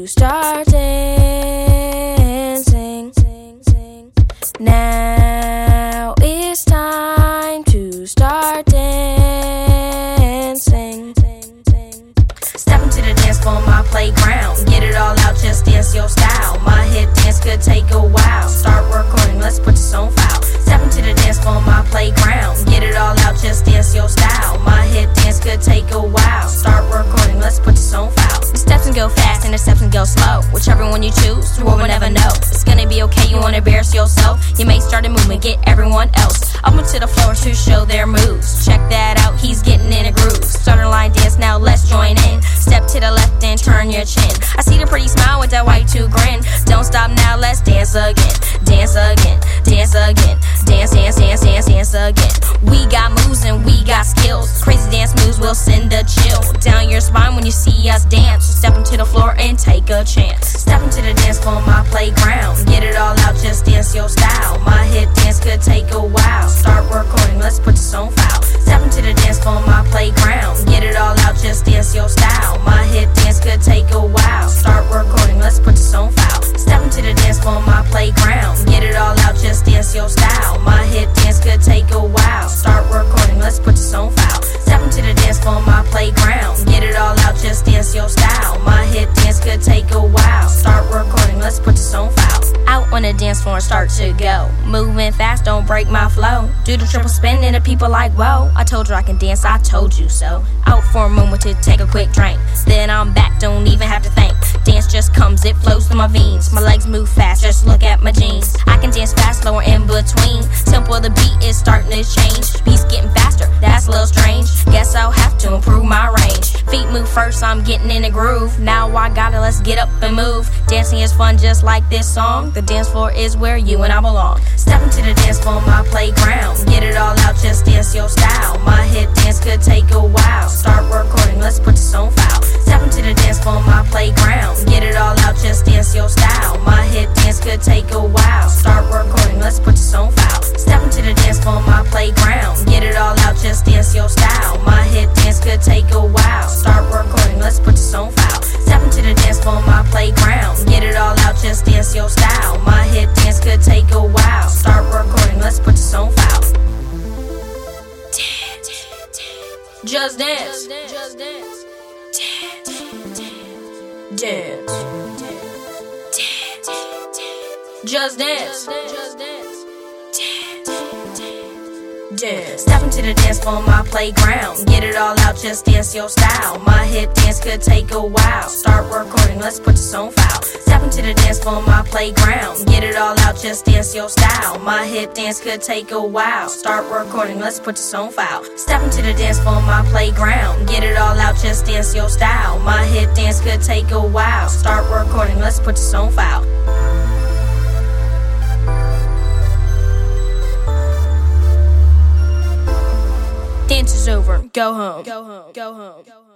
to start dancing. Now it's time to start dancing. Step into the dance floor, my playground. Get it all out, just dance your style. My hip dance could take a while. Start recording, let's put this on file. Step into the dance floor, my playground. Get it all out, just dance your style. My hip dance could take a while. Start recording, let's put this on file. The steps can go fast and the steps can go slow. Whichever one you choose, the world will never know. It's gonna be okay, you wanna embarrass yourself. You may start a movement, get everyone else up onto the floor to show their moves. Check that out, he's getting in a groove. Start a line dance, now let's join in. Step to the left and turn your chin. I see the pretty smile with that white tooth grin. Don't stop now, let's dance again. Dance again, dance again. Dance, dance, dance, dance, dance again. We got moves and we got skills. Crazy dance moves will send a chill down your spine when you see us dance. So step into the floor and take a chance. Step into the dance floor, my playground. Get it all out, just dance your style. My hip dance could take a while. Start recording, let's put this on file. Step into the dance floor, my playground. Get it all out, just dance your style. My hip dance could take a while. Start recording, let's put this on file. Step into the dance floor, my playground. Get it all out, just dance your style. My hip dance could take a while. Start recording, let's put this on file. Step into the dance floor, my playground. Get it all out, just dance your style. My hip dance could take a while. Start recording, let's put this on file. Out on the dance floor and start to go. Moving fast, don't break my flow. Do the triple spin and the people like, whoa. I told you I can dance, I told you so. Out for a moment to take a quick drink. Then I'm back, don't even have to think. Dance just comes, it flows through my veins. My legs move fast, just look at my jeans. I can dance fast, slower in between. Tempo of the beat is starting to change. Beat's getting faster, that's a little strange. Guess I'll have to improve my range. Feet move first, I'm getting in the groove. Now I got it, let's get up and move. Dancing is fun just like this song. The dance floor is where you and I belong. Step into the dance floor, my playground. Get it all out, just dance your style. My hip dance could take a while. Start recording, let's put this on file. Step into the dance floor, my playground. Get it all out, just dance your style. My hip dance could take a while. Start recording, let's put this on file. Step into the dance floor, my playground. Get it all out, just dance your style. My hip dance could take a while. Start recording, let's put this on file. Step into the dance floor, my playground. Get it all out, just dance your style. My hip dance could take a while. Start recording, let's put this on file. Dance, just dance, just dance. Dance, just dance, just dance. Dance. Step into the dance floor, my playground. Get it all out, just dance your style. My hip dance could take a while. Start recording, let's put this on file. Step into the dance floor, my playground. Get it all out, just dance your style. My hip dance could take a while. Start recording, let's put this on file. Step into the dance floor, my playground. Get it all out, just dance your style. My hip dance could take a while. Start recording, let's put this on file. Dance is over. Go home. Go home. Go home. Go home.